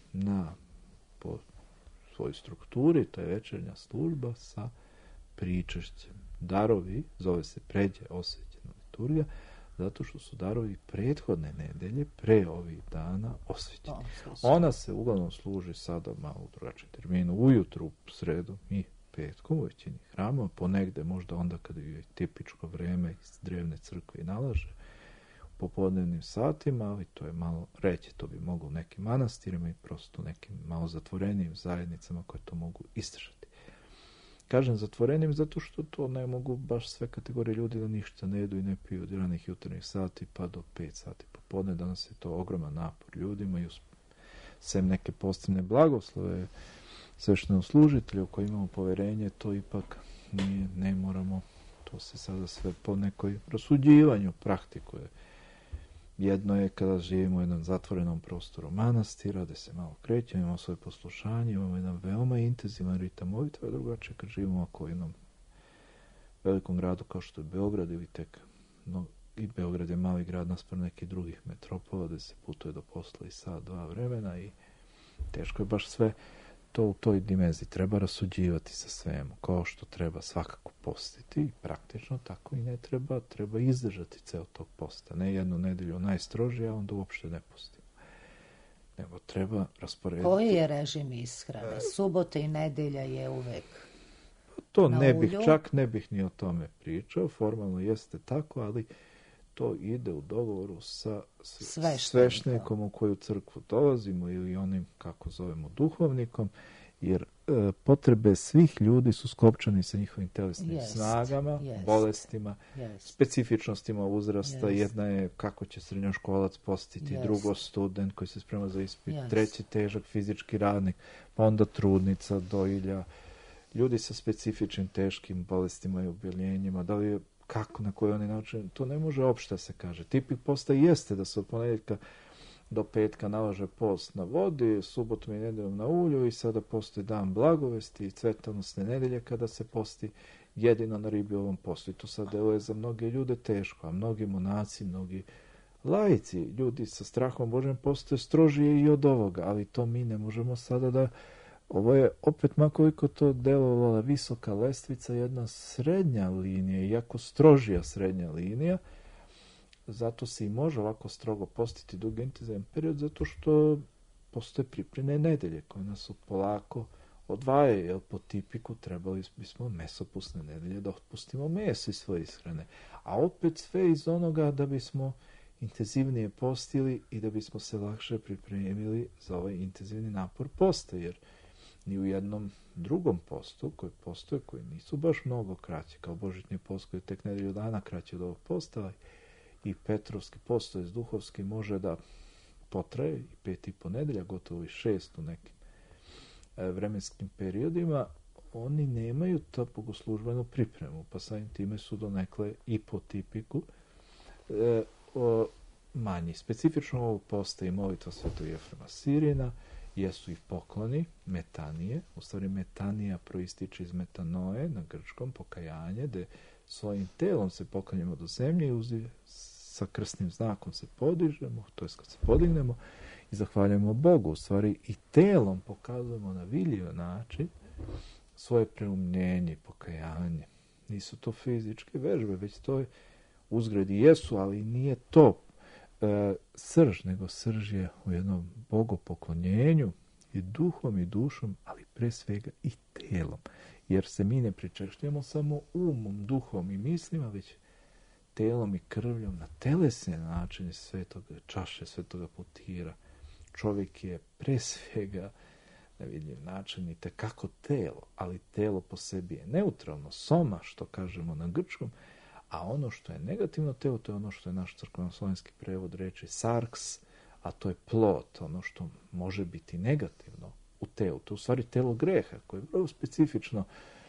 po svojoj strukturi, to je večernja služba sa pričešćem. Darovi, zove se pređe osvećena liturgija, zato što su darovi prethodne nedelje, pre ovih dana osvećeni. Ona se uglavnom služi sada malo u drugačijem terminu, ujutru, sredom i petkom u većini hrama, ponegde možda onda kada je tipičko vreme iz drevne crkve i nalaže, u popodnevnim satima, ali to je malo reći, to bi moglo u nekim manastirima i prosto nekim malo zatvorenijim zajednicama koje to mogu izdržati. Kažem zatvorenim zato što to ne mogu baš sve kategorije ljudi da ništa ne jedu i ne piju od ranih jutarnjih sati pa do 5 sati popodne. Danas je to ogroman napor ljudima i sem neke posebne blagoslove sveštenoslужitelja u koje imamo poverenje, to ipak ne moramo, to se sada sve po nekoj rasuđivanju praktikuje. Jedno je kada živimo u jednom zatvorenom prostoru manastira, gde se malo krećemo, imamo svoje poslušanje, imamo jedan veoma intenzivan ritam molitve, a drugačije kad živimo oko jednom velikom gradu kao što je Beograd ili tek, i Beograd je mali grad naspram nekih drugih metropola, gde se putuje do posla i sat, 2 vremena i teško je baš sve to u toj dimenziji. Treba rasuđivati sa svemu, kao što treba svakako postiti i praktično, tako i ne treba izdržati ceo tog posta. Ne jednu nedelju najstrožije, a onda uopšte ne postimo. Nego treba rasporediti. Koji je režim ishrane? Subote i nedelja je uvek to na ne bih ni o tome pričao, formalno jeste tako, ali to ide u dogovoru sa sveštenikom u koju crkvu dolazimo ili onim, kako zovemo, duhovnikom, jer potrebe svih ljudi su skopčani sa njihovim telesnim snagama, bolestima, specifičnostima uzrasta. Jedna je kako će srednjoškolac postiti, drugo student koji se sprema za ispit, treći težak fizički radnik, pa onda trudnica, dojilja, ljudi sa specifičnim teškim bolestima i oboljenjima, da li je kako, na koji oni način, to ne može opšte se kaže. Tipik posta jeste da se od ponedjeljka do petka nalaže post na vodi, subotom i nedeljom na ulju i sada postoji dan blagovesti i cvetanosne nedelje kada se posti jedino na ribljovom postu. I to sad deluje za mnoge ljude teško, a mnogi monaci, mnogi laici, ljudi sa strahom Božjem postoje strožije i od ovoga, ali to mi ne možemo sada da. Ovo je opet, makoliko to delovala visoka lestvica, jedna srednja linija, iako strožija srednja linija, zato se i može ovako strogo postiti dugi intenzivan period, zato što postoje pripremne nedelje koje nas polako odvajaju, jer po tipiku trebali bismo mesopusne nedelje da otpustimo meso iz svoje ishrane, a opet sve iz onoga da bismo intenzivnije postili i da bismo se lakše pripremili za ovaj intenzivni napor posta, jer ni u jednom drugom postu koji postoje, koji nisu baš mnogo kraći, kao Božićni post koji je tek nedelju dana kraći od ovog posta, i Petrovski post, to je duhovski, može da potraje i 5,5 nedelja, gotovo i 6 u nekim vremenskim periodima. Oni nemaju to bogoslužbenu pripremu, pa samim time su donekle i po tipiku manji. Specifično ovog posta i molitva Svetog Jefrema Sirina jesu i pokloni, metanije. U stvari metanija proističe iz metanoje, na grčkom, pokajanje, gde svojim telom se poklanjamo do zemlje i sa krstnim znakom se podižemo, to je kad se podignemo i zahvaljujemo Bogu. U stvari i telom pokazujemo na vidljiv način svoje preumljenje, pokajanje. Nisu to fizičke vežbe, već to je uzgradi jesu, ali nije to srž, nego srž je u jednom bogopoklonjenju i duhom i dušom, ali pre svega i telom. Jer se mi ne pričešljamo samo umom, duhom i mislima, već telom i krvljom na telesne načine svetoga čaše, svetoga potira. Čovjek je pre svega na vidljiv način i tekako telo, ali telo po sebi je neutralno, soma, što kažemo na grčkom, a ono što je negativno telo, to je ono što je naš crkveno-slovenski prevod reči sarks, a to je plot, ono što može biti negativno u telu. To je u stvari telo greha, koje je vrlo specifično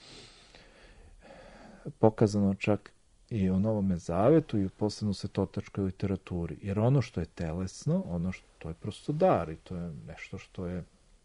pokazano čak i u Novome Zavetu i u posebno svetotačkoj literaturi. Jer ono što je telesno, ono što je prosto dar i to je nešto što je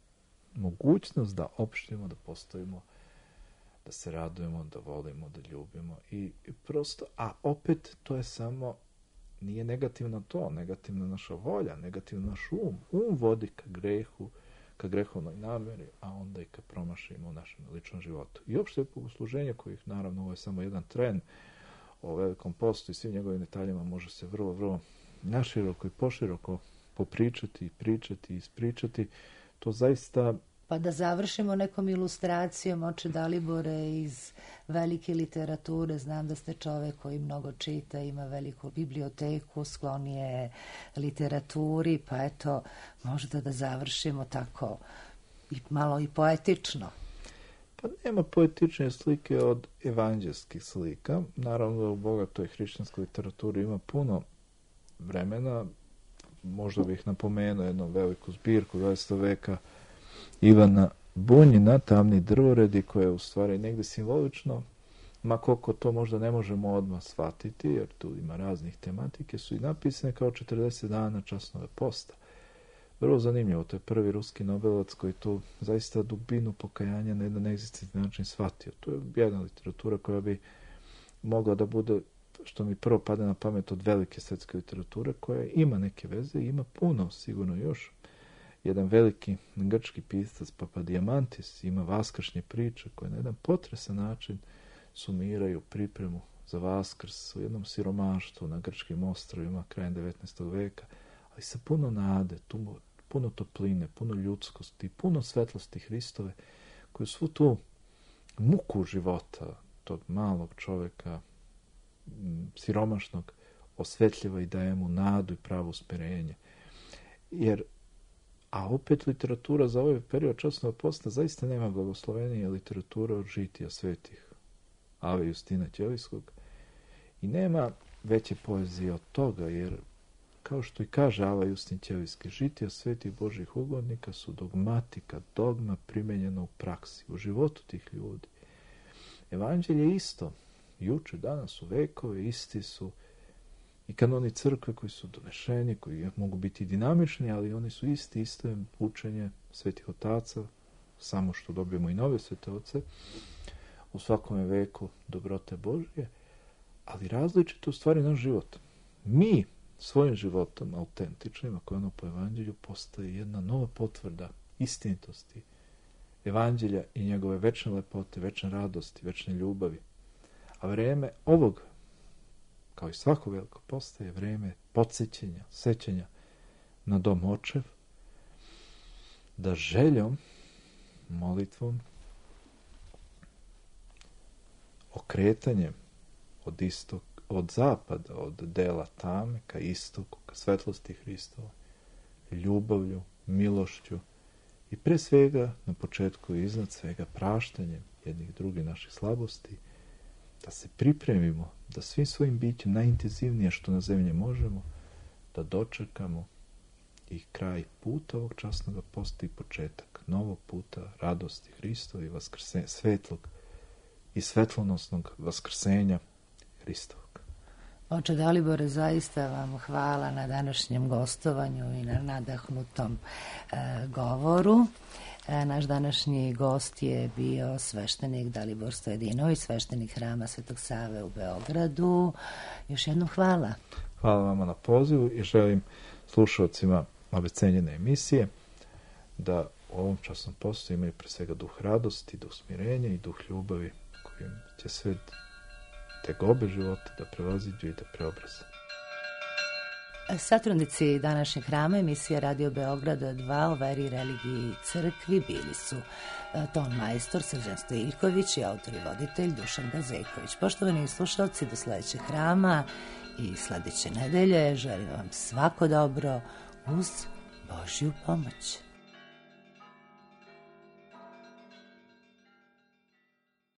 mogućnost da opštimo, da postavimo, da se radujemo, da volimo, da ljubimo i prosto, a opet to je samo, nije negativno to, negativna naša volja, negativno naš um. Um vodi ka grehu, ka grehovnoj nameri, a onda i ka promašajima u našem ličnom životu. I opšte bogosluženje, kojih naravno ovo je samo jedan tren o velikom postu i svim njegovim detaljima može se vrlo, vrlo naširoko i poširoko popričati, pričati, ispričati. To zaista... Pa da završimo nekom ilustracijom, oče Dalibore, iz velike literature. Znam da ste čovek koji mnogo čita, ima veliku biblioteku, sklon je literaturi, pa eto, možda da završimo tako i malo i poetično. Pa nema poetične slike od evanđelskih slika. Naravno da u bogatoj hrišćanskoj literaturi ima puno vremena. Možda bih napomenuo jednu veliku zbirku 20. veka Ivana Bunjina, Tamni drvoredi, koje je u stvari negde simbolično, ma koliko to možda ne možemo odmah shvatiti, jer tu ima raznih tematike, su i napisane kao 40 dana časnog posta. Vrlo zanimljivo, to je prvi ruski nobelovac koji tu zaista dubinu pokajanja na jedan egzistencijalni način shvatio. To je jedna literatura koja bi mogla da bude, što mi prvo pada na pamet, od velike svetske literature, koja ima neke veze i ima puno, sigurno još. Jedan veliki grčki pisac, Papadiamantis, ima vaskršnje priče koje na jedan potresan način sumiraju pripremu za Vaskrs u jednom siromaštvu na grčkim ostrvima krajem 19. veka, ali sa puno nade, puno topline, puno ljudskosti, puno svetlosti Hristove, koju svu tu muku života tog malog čoveka, siromašnog, osvetljava i daje mu nadu i pravo usmjerenje. A opet literatura za ovaj period časnog posta zaista nema blagoslovenije literatura od žitija svetih Ave Justina Ćelijskog i nema veće poezije od toga, jer kao što i kaže Ava Justin Ćelijski, žitija svetih Božih ugodnika su dogmatika, dogma primenjena u praksi, u životu tih ljudi. Evanđelje isto, juče, danas, u vekove, isti su i kanoni crkve koji su donešeni, koji mogu biti dinamični, ali oni su isto je učenje svetih otaca, samo što dobijemo i nove svete oce, u svakome veku dobrote Božje, ali različito u stvari naš život. Mi svojim životom autentičnim, ako je ono po evanđelju, postaje jedna nova potvrda istinitosti evanđelja i njegove večne lepote, večne radosti, večne ljubavi. A vreme ovog, kao i svako veliko posta, je vreme podsjećenja, sećanja na dom očev, da željom, molitvom, okretanjem od zapada, od dela tame ka istoku, ka svetlosti Hristova, ljubavlju, milošću i pre svega, na početku i iznad svega, praštanjem jednih drugih naših slabosti, da se pripremimo, da svim svojim bićem najintenzivnije što na zemlji možemo, da dočekamo i kraj puta ovog časnog posta i početak novog puta radosti Hristova i svetlog i svetlonosnog vaskrsenja Hristovog. Oče Dalibore, zaista vam hvala na današnjem gostovanju i na nadahnutom govoru. Naš današnji gost je bio sveštenik Dalibor Stojadinović, sveštenik Hrama Svetog Save u Beogradu. Još jednom hvala. Hvala vama na pozivu i želim slušalcima ove cenjene emisije da ovom časnom poslu imaju pre svega duh radosti, duh smirenja i duh ljubavi kojim će sve tegobe života da prevaziđu i da preobraze. Satrudnici današnjeg hrama emisija Radio Beograda 2 o veri, religiji i crkvi bili su ton majstor Srđan Stojiljković i autor i voditelj Dušan Gazejković. Poštovani slušalci, do sledećeg hrama i sledeće nedelje želim vam svako dobro uz Božju pomoć.